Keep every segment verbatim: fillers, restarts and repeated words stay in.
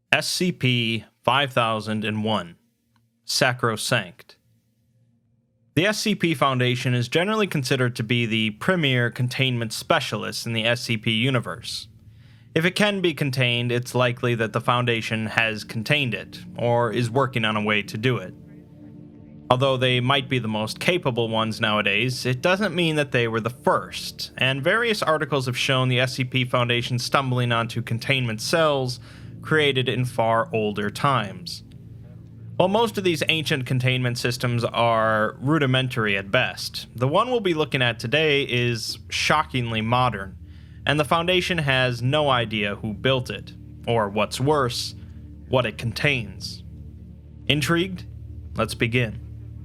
S C P five thousand one, Sacrosanct. The S C P Foundation is generally considered to be the premier containment specialist in the S C P universe. If it can be contained, it's likely that the Foundation has contained it, or is working on a way to do it. Although they might be the most capable ones nowadays, it doesn't mean that they were the first, and various articles have shown the S C P Foundation stumbling onto containment cells created in far older times. While most of these ancient containment systems are rudimentary at best, the one we'll be looking at today is shockingly modern, and the Foundation has no idea who built it, or what's worse, what it contains. Intrigued? Let's begin.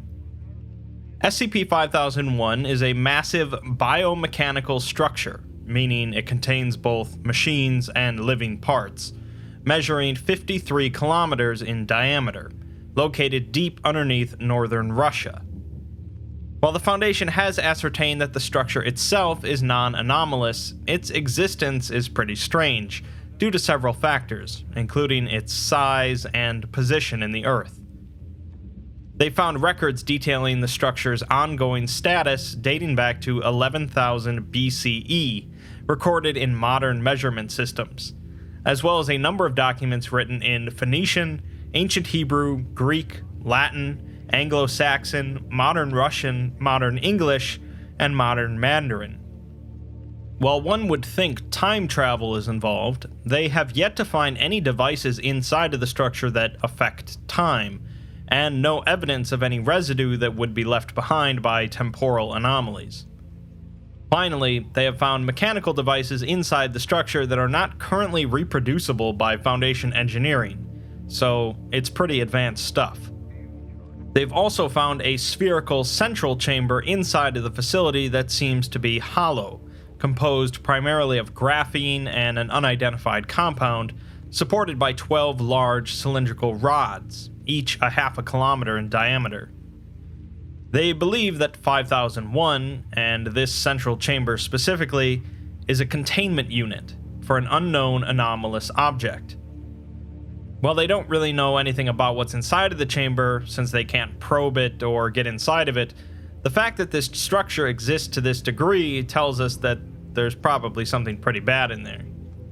S C P five thousand one is a massive biomechanical structure, meaning it contains both machines and living parts, measuring fifty-three kilometers in diameter, located deep underneath northern Russia. While the Foundation has ascertained that the structure itself is non-anomalous, its existence is pretty strange, due to several factors, including its size and position in the Earth. They found records detailing the structure's ongoing status dating back to eleven thousand B C E, recorded in modern measurement systems, as well as a number of documents written in Phoenician, Ancient Hebrew, Greek, Latin, Anglo-Saxon, Modern Russian, Modern English, and Modern Mandarin. While one would think time travel is involved, they have yet to find any devices inside of the structure that affect time, and no evidence of any residue that would be left behind by temporal anomalies. Finally, they have found mechanical devices inside the structure that are not currently reproducible by Foundation engineering, so it's pretty advanced stuff. They've also found a spherical central chamber inside of the facility that seems to be hollow, composed primarily of graphene and an unidentified compound, supported by twelve large cylindrical rods, each a half a kilometer in diameter. They believe that five thousand one, and this central chamber specifically, is a containment unit for an unknown anomalous object. While they don't really know anything about what's inside of the chamber, since they can't probe it or get inside of it, the fact that this structure exists to this degree tells us that there's probably something pretty bad in there.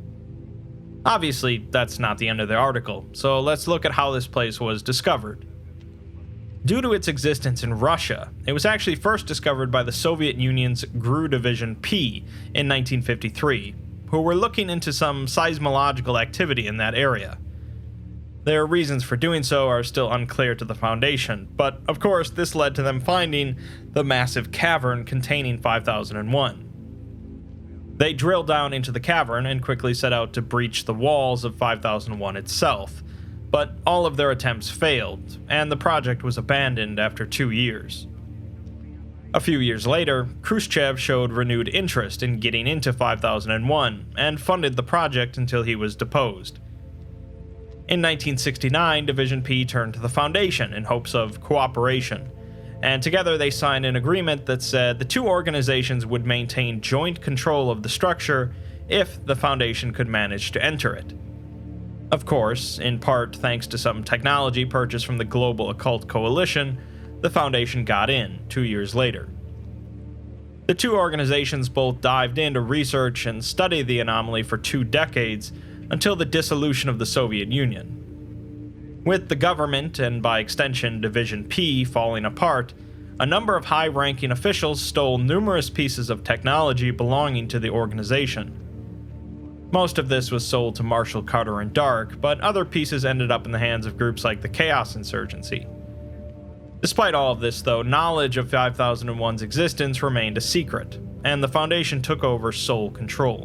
Obviously, that's not the end of the article, so let's look at how this place was discovered. Due to its existence in Russia, it was actually first discovered by the Soviet Union's G R U Division P in nineteen fifty-three, who were looking into some seismological activity in that area. Their reasons for doing so are still unclear to the Foundation, but of course this led to them finding the massive cavern containing five thousand one. They drilled down into the cavern and quickly set out to breach the walls of five thousand one itself, but all of their attempts failed, and the project was abandoned after two years. A few years later, Khrushchev showed renewed interest in getting into five thousand one and funded the project until he was deposed. In nineteen sixty-nine, Division P turned to the Foundation in hopes of cooperation, and together they signed an agreement that said the two organizations would maintain joint control of the structure if the Foundation could manage to enter it. Of course, in part thanks to some technology purchased from the Global Occult Coalition, the Foundation got in two years later. The two organizations both dived into research and studied the anomaly for two decades until the dissolution of the Soviet Union. With the government, and by extension Division P, falling apart, a number of high-ranking officials stole numerous pieces of technology belonging to the organization. Most of this was sold to Marshall Carter and Dark, but other pieces ended up in the hands of groups like the Chaos Insurgency. Despite all of this, though, knowledge of five thousand one's existence remained a secret, and the Foundation took over sole control.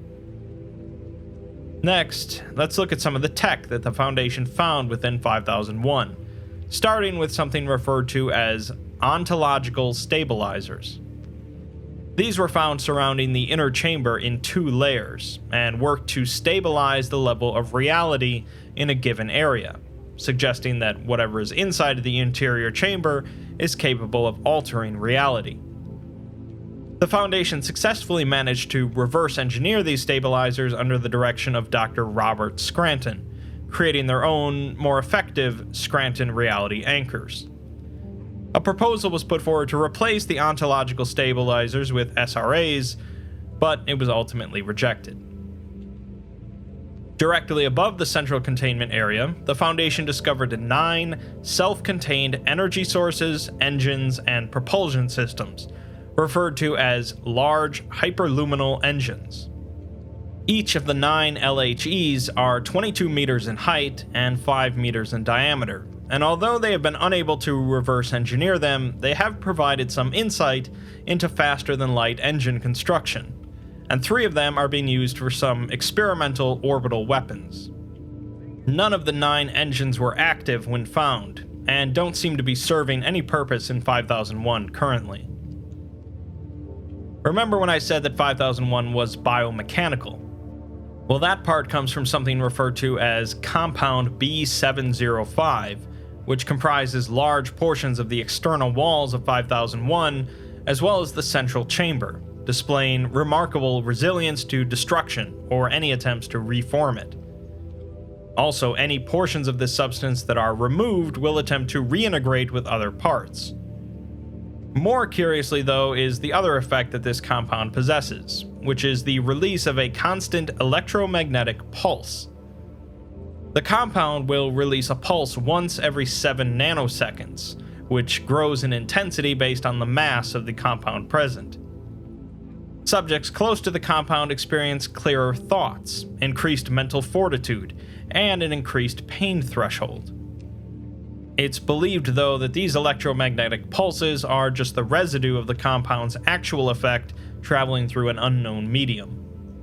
Next, let's look at some of the tech that the Foundation found within five thousand one, starting with something referred to as ontological stabilizers. These were found surrounding the inner chamber in two layers, and worked to stabilize the level of reality in a given area, suggesting that whatever is inside of the interior chamber is capable of altering reality. The Foundation successfully managed to reverse engineer these stabilizers under the direction of Doctor Robert Scranton, creating their own, more effective Scranton reality anchors. A proposal was put forward to replace the ontological stabilizers with S R As, but it was ultimately rejected. Directly above the central containment area, the Foundation discovered nine self-contained energy sources, engines, and propulsion systems, referred to as large hyperluminal engines. Each of the nine L H Es are twenty-two meters in height and five meters in diameter, and although they have been unable to reverse engineer them, they have provided some insight into faster-than-light engine construction, and three of them are being used for some experimental orbital weapons. None of the nine engines were active when found, and don't seem to be serving any purpose in five thousand one currently. Remember when I said that five thousand one was biomechanical? Well, that part comes from something referred to as Compound B seven oh five, which comprises large portions of the external walls of five thousand one, as well as the central chamber, displaying remarkable resilience to destruction or any attempts to reform it. Also, any portions of this substance that are removed will attempt to reintegrate with other parts. More curiously, though, is the other effect that this compound possesses, which is the release of a constant electromagnetic pulse. The compound will release a pulse once every seven nanoseconds, which grows in intensity based on the mass of the compound present. Subjects close to the compound experience clearer thoughts, increased mental fortitude, and an increased pain threshold. It's believed, though, that these electromagnetic pulses are just the residue of the compound's actual effect traveling through an unknown medium.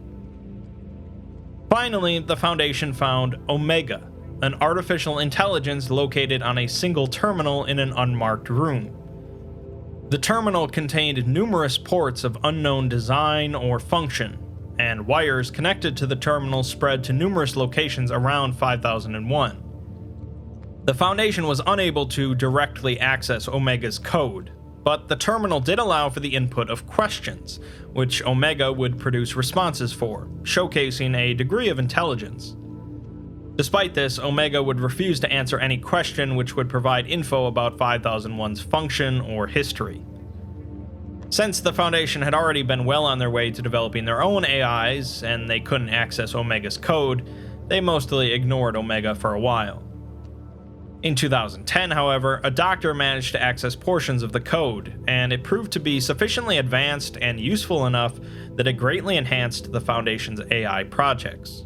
Finally, the Foundation found Omega, an artificial intelligence located on a single terminal in an unmarked room. The terminal contained numerous ports of unknown design or function, and wires connected to the terminal spread to numerous locations around five thousand one. The Foundation was unable to directly access Omega's code, but the terminal did allow for the input of questions, which Omega would produce responses for, showcasing a degree of intelligence. Despite this, Omega would refuse to answer any question which would provide info about five thousand one's function or history. Since the Foundation had already been well on their way to developing their own A Is, and they couldn't access Omega's code, they mostly ignored Omega for a while. In two thousand ten, however, a doctor managed to access portions of the code, and it proved to be sufficiently advanced and useful enough that it greatly enhanced the Foundation's A I projects.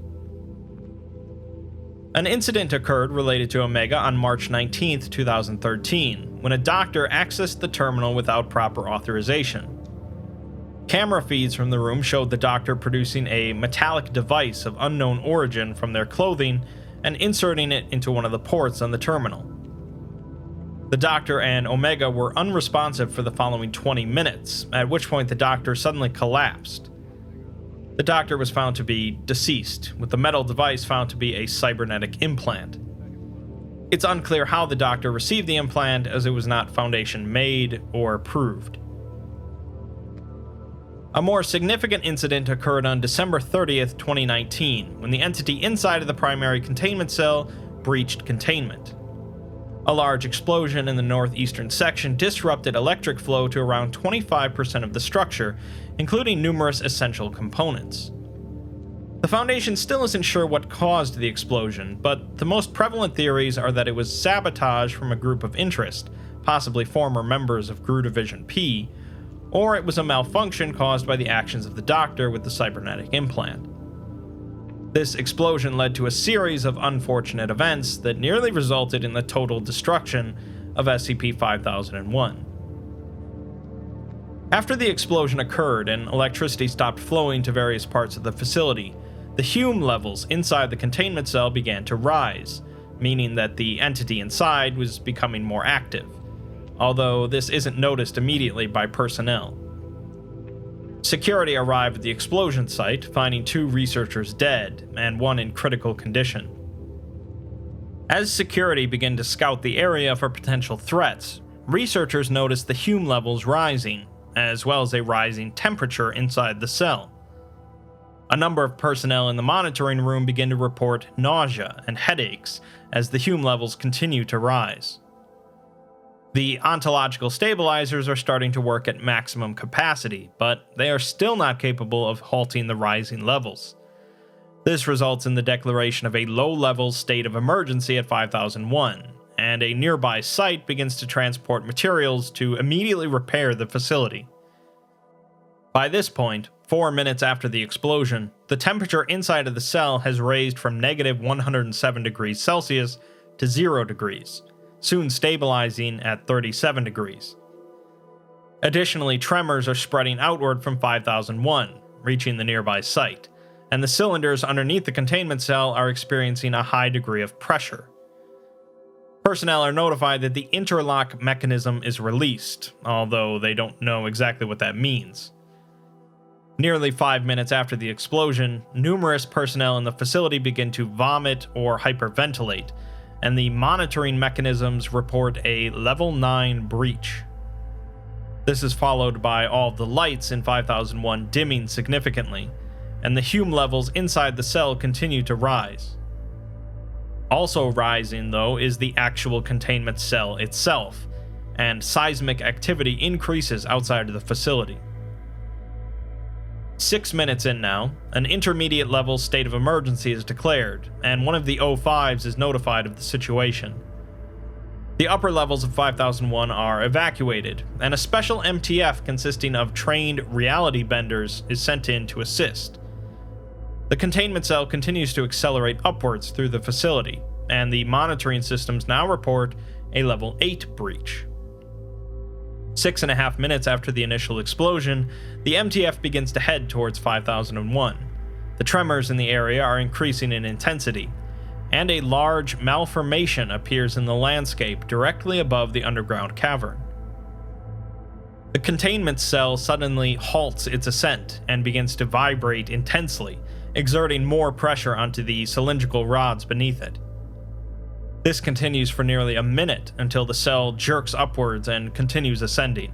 An incident occurred related to Omega on March nineteenth, two thousand thirteen, when a doctor accessed the terminal without proper authorization. Camera feeds from the room showed the doctor producing a metallic device of unknown origin from their clothing and inserting it into one of the ports on the terminal. The doctor and Omega were unresponsive for the following twenty minutes, at which point the doctor suddenly collapsed. The doctor was found to be deceased, with the metal device found to be a cybernetic implant. It's unclear how the doctor received the implant, as it was not Foundation made or approved. A more significant incident occurred on December thirtieth, twenty nineteen, when the entity inside of the primary containment cell breached containment. A large explosion in the northeastern section disrupted electric flow to around twenty-five percent of the structure, including numerous essential components. The Foundation still isn't sure what caused the explosion, but the most prevalent theories are that it was sabotage from a group of interest, possibly former members of G R U Division P, or it was a malfunction caused by the actions of the doctor with the cybernetic implant. This explosion led to a series of unfortunate events that nearly resulted in the total destruction of S C P five thousand one. After the explosion occurred and electricity stopped flowing to various parts of the facility, the Hume levels inside the containment cell began to rise, meaning that the entity inside was becoming more active, although this isn't noticed immediately by personnel. Security arrived at the explosion site, finding two researchers dead and one in critical condition. As security began to scout the area for potential threats, researchers noticed the Hume levels rising, as well as a rising temperature inside the cell. A number of personnel in the monitoring room begin to report nausea and headaches as the Hume levels continue to rise. The ontological stabilizers are starting to work at maximum capacity, but they are still not capable of halting the rising levels. This results in the declaration of a low-level state of emergency at five thousand one, and a nearby site begins to transport materials to immediately repair the facility. By this point, four minutes after the explosion, the temperature inside of the cell has raised from negative one hundred seven degrees Celsius to zero degrees, soon stabilizing at thirty-seven degrees. Additionally, tremors are spreading outward from five thousand one, reaching the nearby site, and the cylinders underneath the containment cell are experiencing a high degree of pressure. Personnel are notified that the interlock mechanism is released, although they don't know exactly what that means. Nearly five minutes after the explosion, numerous personnel in the facility begin to vomit or hyperventilate, and the monitoring mechanisms report a level nine breach. This is followed by all of the lights in five thousand one dimming significantly, and the Hume levels inside the cell continue to rise. Also rising, though, is the actual containment cell itself, and seismic activity increases outside of the facility. Six minutes in now, an intermediate level state of emergency is declared, and one of the O fives is notified of the situation. The upper levels of five thousand one are evacuated, and a special M T F consisting of trained reality benders is sent in to assist. The containment cell continues to accelerate upwards through the facility, and the monitoring systems now report a level eight breach. Six and a half minutes after the initial explosion, the M T F begins to head towards five thousand one. The tremors in the area are increasing in intensity, and a large malformation appears in the landscape directly above the underground cavern. The containment cell suddenly halts its ascent and begins to vibrate intensely, exerting more pressure onto the cylindrical rods beneath it. This continues for nearly a minute until the cell jerks upwards and continues ascending.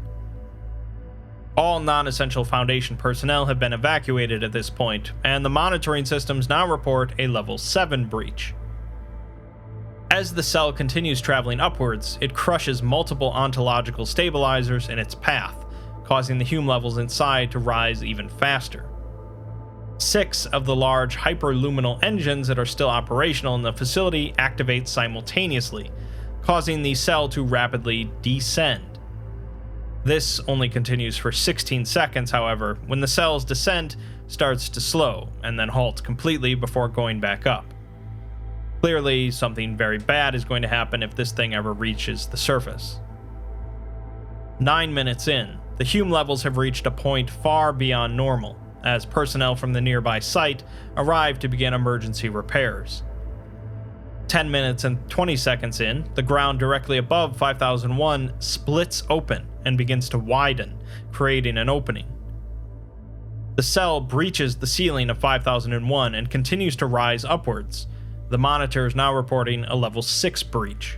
All non-essential Foundation personnel have been evacuated at this point, and the monitoring systems now report a level seven breach. As the cell continues traveling upwards, it crushes multiple ontological stabilizers in its path, causing the Hume levels inside to rise even faster. Six of the large hyperluminal engines that are still operational in the facility activate simultaneously, causing the cell to rapidly descend. This only continues for sixteen seconds, however, when the cell's descent starts to slow and then halt completely before going back up. Clearly, something very bad is going to happen if this thing ever reaches the surface. Nine minutes in, the Hume levels have reached a point far beyond normal, as personnel from the nearby site arrive to begin emergency repairs. ten minutes and twenty seconds in, the ground directly above five thousand one splits open and begins to widen, creating an opening. The cell breaches the ceiling of five thousand one and continues to rise upwards, the monitors now reporting a level six breach.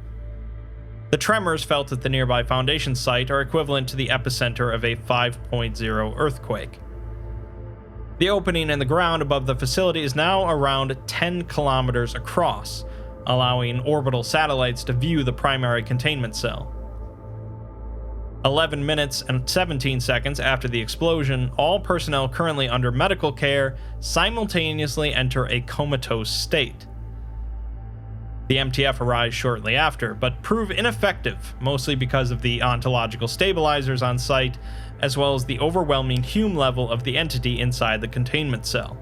The tremors felt at the nearby Foundation site are equivalent to the epicenter of a five point oh earthquake. The opening in the ground above the facility is now around ten kilometers across, allowing orbital satellites to view the primary containment cell. eleven minutes and seventeen seconds after the explosion, all personnel currently under medical care simultaneously enter a comatose state. The M T F arrives shortly after, but prove ineffective, mostly because of the ontological stabilizers on site, as well as the overwhelming Hume level of the entity inside the containment cell.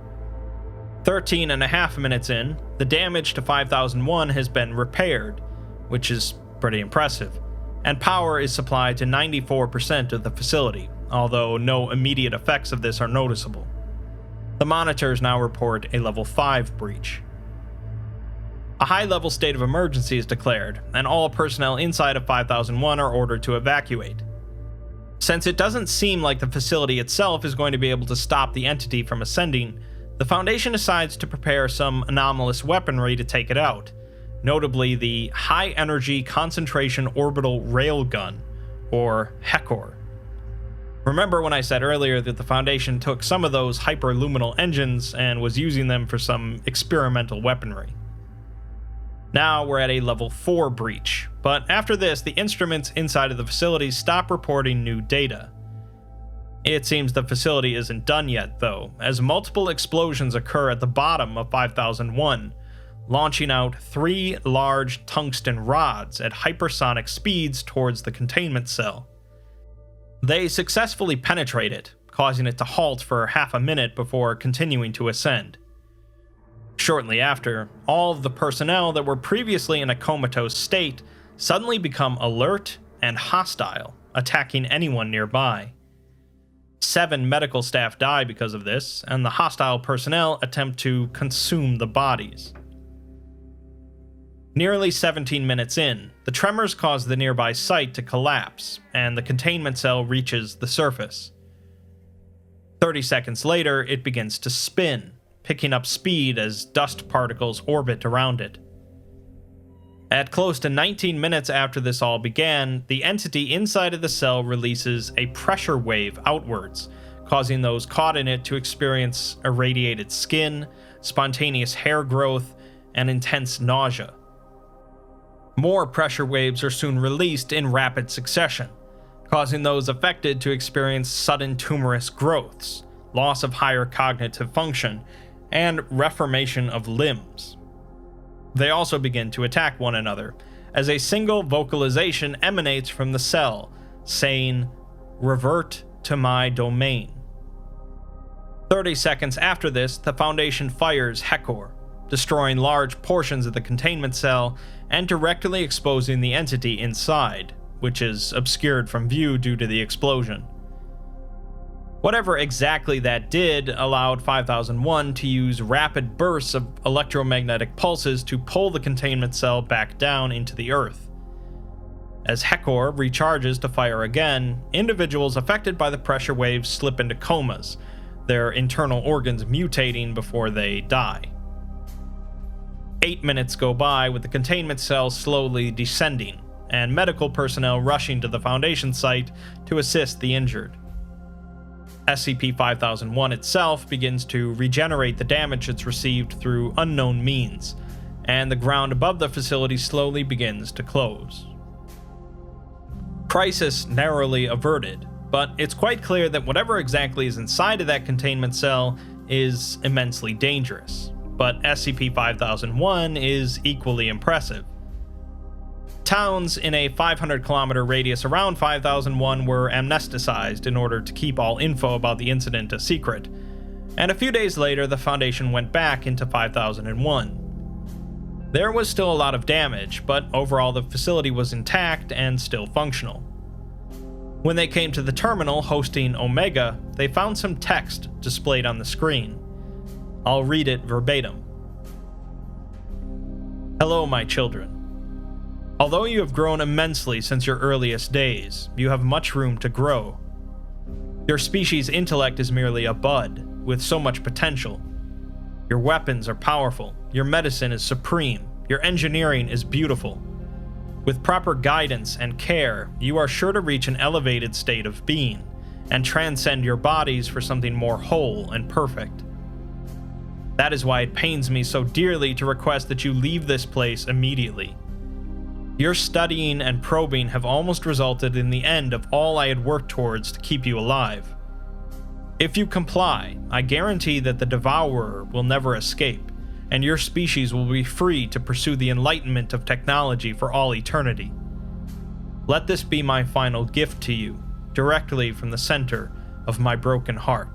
thirteen and a half minutes in, the damage to five thousand one has been repaired, which is pretty impressive, and power is supplied to ninety-four percent of the facility, although no immediate effects of this are noticeable. The monitors now report a level five breach. A high-level state of emergency is declared, and all personnel inside of five thousand one are ordered to evacuate. Since it doesn't seem like the facility itself is going to be able to stop the entity from ascending, the Foundation decides to prepare some anomalous weaponry to take it out, notably the High Energy Concentration Orbital Railgun, or HECOR. Remember when I said earlier that the Foundation took some of those hyperluminal engines and was using them for some experimental weaponry? Now we're at a level four breach, but after this, the instruments inside of the facility stop reporting new data. It seems the facility isn't done yet, though, as multiple explosions occur at the bottom of five thousand one, launching out three large tungsten rods at hypersonic speeds towards the containment cell. They successfully penetrate it, causing it to halt for half a minute before continuing to ascend. Shortly after, all of the personnel that were previously in a comatose state suddenly become alert and hostile, attacking anyone nearby. Seven medical staff die because of this, and the hostile personnel attempt to consume the bodies. Nearly seventeen minutes in, the tremors cause the nearby site to collapse, and the containment cell reaches the surface. thirty seconds later, it begins to spin, picking up speed as dust particles orbit around it. At close to nineteen minutes after this all began, the entity inside of the cell releases a pressure wave outwards, causing those caught in it to experience irradiated skin, spontaneous hair growth, and intense nausea. More pressure waves are soon released in rapid succession, causing those affected to experience sudden tumorous growths, loss of higher cognitive function, and reformation of limbs. They also begin to attack one another, as a single vocalization emanates from the cell, saying, "Revert to my domain." thirty seconds after this, the Foundation fires Hekor, destroying large portions of the containment cell and directly exposing the entity inside, which is obscured from view due to the explosion. Whatever exactly that did allowed five thousand one to use rapid bursts of electromagnetic pulses to pull the containment cell back down into the Earth. As Hekor recharges to fire again, individuals affected by the pressure waves slip into comas, their internal organs mutating before they die. Eight minutes go by with the containment cell slowly descending, and medical personnel rushing to the Foundation site to assist the injured. S C P five thousand one itself begins to regenerate the damage it's received through unknown means, and the ground above the facility slowly begins to close. Crisis narrowly averted, but it's quite clear that whatever exactly is inside of that containment cell is immensely dangerous. But S C P five thousand one is equally impressive. Towns in a five hundred kilometer radius around five thousand one were amnesticized in order to keep all info about the incident a secret, and a few days later the Foundation went back into five thousand one. There was still a lot of damage, but overall the facility was intact and still functional. When they came to the terminal hosting Omega, they found some text displayed on the screen. I'll read it verbatim. Hello, my children. Although you have grown immensely since your earliest days, you have much room to grow. Your species' intellect is merely a bud, with so much potential. Your weapons are powerful, your medicine is supreme, your engineering is beautiful. With proper guidance and care, you are sure to reach an elevated state of being, and transcend your bodies for something more whole and perfect. That is why it pains me so dearly to request that you leave this place immediately. Your studying and probing have almost resulted in the end of all I had worked towards to keep you alive. If you comply, I guarantee that the Devourer will never escape, and your species will be free to pursue the enlightenment of technology for all eternity. Let this be my final gift to you, directly from the center of my broken heart.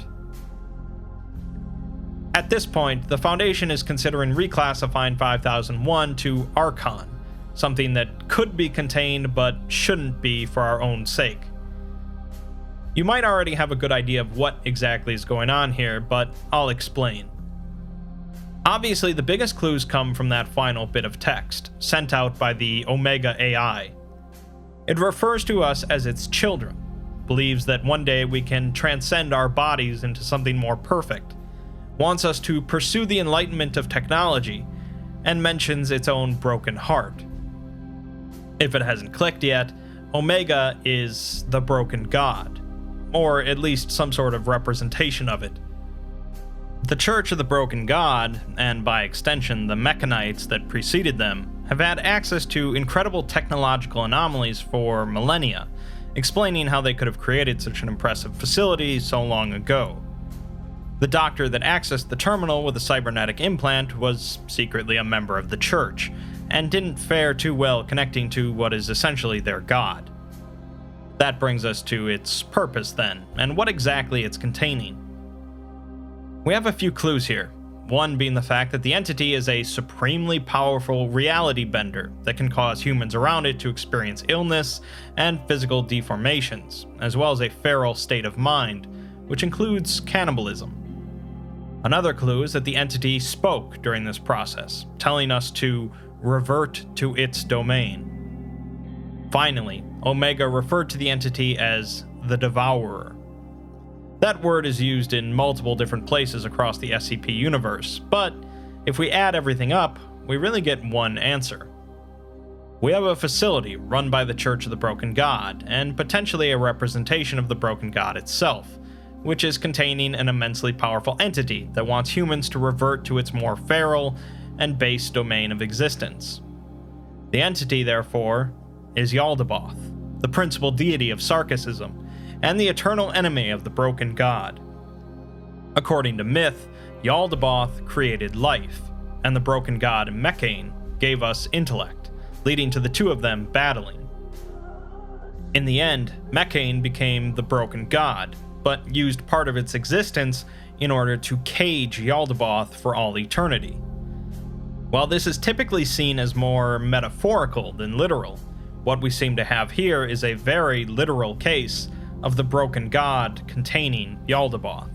At this point, the Foundation is considering reclassifying five thousand one to Archon, something that could be contained but shouldn't be for our own sake. You might already have a good idea of what exactly is going on here, but I'll explain. Obviously, the biggest clues come from that final bit of text, sent out by the Omega A I. It refers to us as its children, believes that one day we can transcend our bodies into something more perfect, wants us to pursue the enlightenment of technology, and mentions its own broken heart. If it hasn't clicked yet, Omega is the broken god, or at least some sort of representation of it. The Church of the Broken God, and by extension the Mechanites that preceded them, have had access to incredible technological anomalies for millennia, explaining how they could have created such an impressive facility so long ago. The doctor that accessed the terminal with a cybernetic implant was secretly a member of the Church, and didn't fare too well connecting to what is essentially their god. That brings us to its purpose then, and what exactly it's containing. We have a few clues here, one being the fact that the entity is a supremely powerful reality bender that can cause humans around it to experience illness and physical deformations, as well as a feral state of mind, which includes cannibalism. Another clue is that the entity spoke during this process, telling us to revert to its domain. Finally, Omega referred to the entity as the Devourer. That word is used in multiple different places across the S C P universe, but if we add everything up, we really get one answer. We have a facility run by the Church of the Broken God, and potentially a representation of the Broken God itself, which is containing an immensely powerful entity that wants humans to revert to its more feral and base domain of existence. The entity, therefore, is Yaldabaoth, the principal deity of Sarkicism, and the eternal enemy of the Broken God. According to myth, Yaldabaoth created life, and the Broken God Mechane gave us intellect, leading to the two of them battling. In the end, Mechane became the Broken God, but used part of its existence in order to cage Yaldabaoth for all eternity. While this is typically seen as more metaphorical than literal, what we seem to have here is a very literal case of the Broken God containing Yaldabaoth.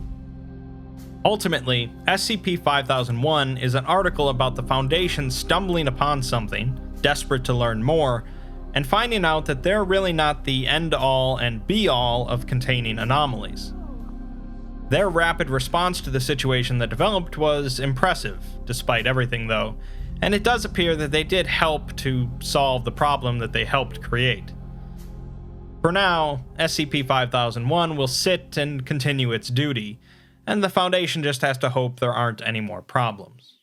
Ultimately, S C P five thousand one is an article about the Foundation stumbling upon something, desperate to learn more, and finding out that they're really not the end-all and be-all of containing anomalies. Their rapid response to the situation that developed was impressive, despite everything though, and it does appear that they did help to solve the problem that they helped create. For now, S C P five thousand one will sit and continue its duty, and the Foundation just has to hope there aren't any more problems.